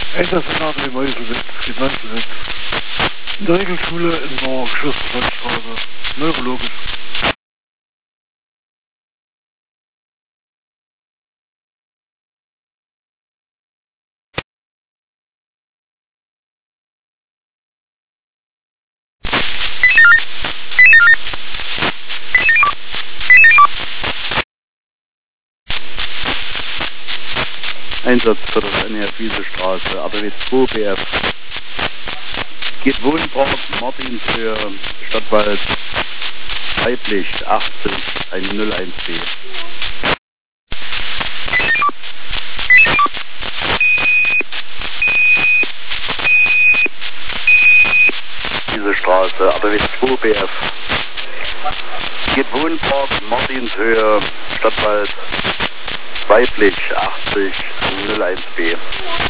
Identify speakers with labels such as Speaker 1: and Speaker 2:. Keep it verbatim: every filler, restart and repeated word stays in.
Speaker 1: Einsatzsenate Meuselwitz, Finanzwitz. In der Regelschule in der Geschwisterstraße, neurologisch.
Speaker 2: Einsatz für das N R Wiese-Straße, A B W zwei B F. Geht Wohnpark, Martinshöhe, Stadtwald, weiblich, achtzig, null eins B. Wiese-Straße, A B W zwei B F. Geht Wohnpark, Martinshöhe, Stadtwald, weiblich, achtzig, null eins B.